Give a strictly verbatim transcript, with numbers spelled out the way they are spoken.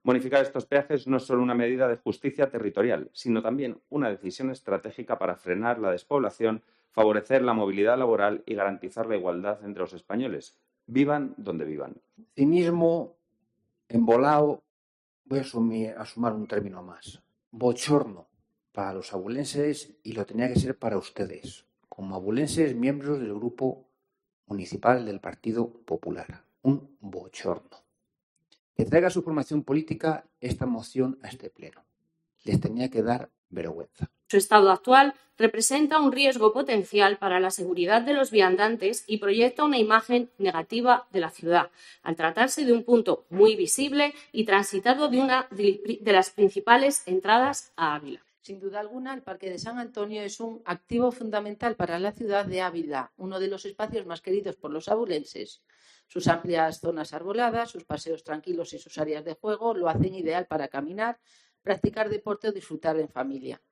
Modificar estos peajes no es solo una medida de justicia territorial, sino también una decisión estratégica para frenar la despoblación, favorecer la movilidad laboral y garantizar la igualdad entre los españoles, vivan donde vivan. Cinismo, embolado, voy a, asumir, a sumar un término más. Bochorno para los abulenses y lo tenía que ser para ustedes, como abulenses miembros del grupo municipal del Partido Popular. Un bochorno. Que traiga su formación política esta moción a este pleno. Les tenía que dar vergüenza. Su estado actual representa un riesgo potencial para la seguridad de los viandantes y proyecta una imagen negativa de la ciudad, al tratarse de un punto muy visible y transitado de una de las principales entradas a Ávila. Sin duda alguna, el Parque de San Antonio es un activo fundamental para la ciudad de Ávila, uno de los espacios más queridos por los abulenses. Sus amplias zonas arboladas, sus paseos tranquilos y sus áreas de juego lo hacen ideal para caminar, practicar deporte o disfrutar en familia.